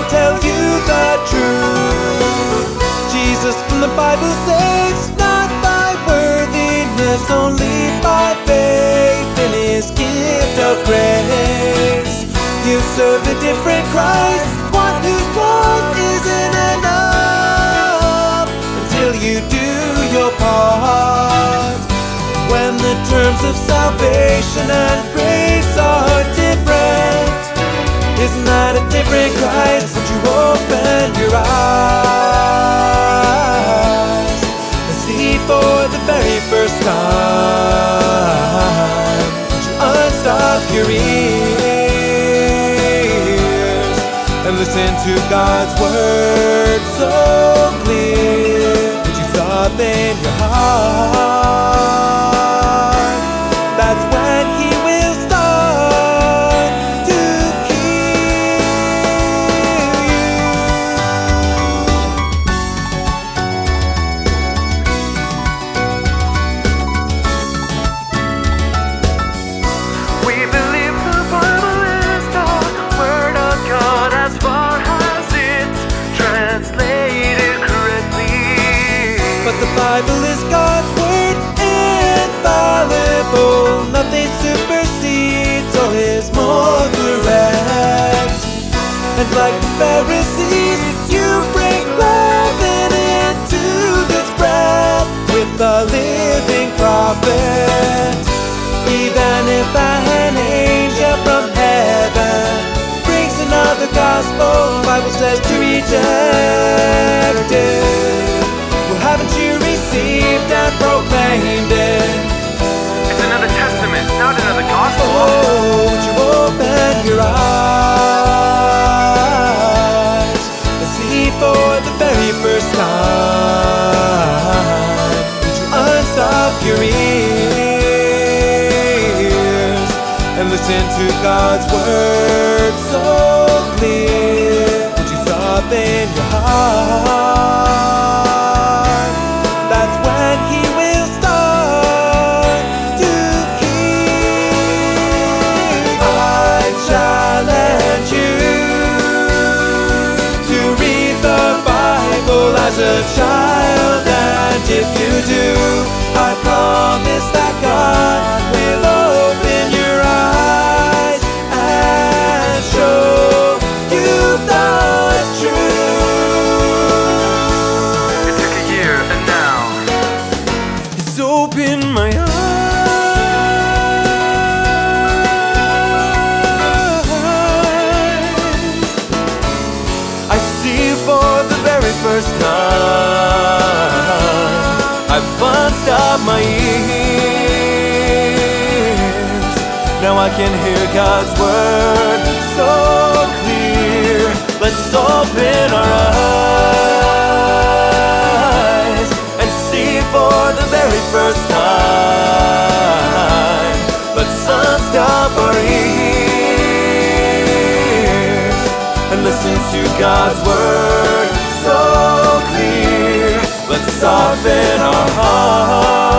tell you the truth. Jesus from the Bible saves, not by worthiness, only by faith in His gift of grace. You serve a different Christ, one whose blood isn't enough until you do your part. When the terms of salvation and grace are different, isn't that a different Christ? Would you open your eyes and see for the very first time? Would you unstop your ears and listen to God's word so clear? Would you soften your heart? That's when He will start to heal you. We believe the Bible is the Word of God as far as it's translated correctly. But the Bible is God's word, infallible. Nothing supersedes or is more correct. And like the Pharisees, you bring leaven into this bread with the living prophet. Even if an angel from heaven brings another gospel, the Bible says to reject it. Well, haven't you received and proclaimed it? It's another testament, not another gospel. Oh, would you open your eyes and see for the very first time? Would you unstop your ears and listen to God's word so clear? Would you soften your heart? That's when He will start to heal. I challenge you to read the Bible as a child, and if you do, I promise that God will open your eyes and show you the truth. It took a year, and now It's opened my eyes. I see for the very first time. I've unstopped my ears. Now I can hear God's word so clear. Let's open our eyes and see for the very first time. Let's unstop our ears and listen to God's word so clear. Let's soften our hearts.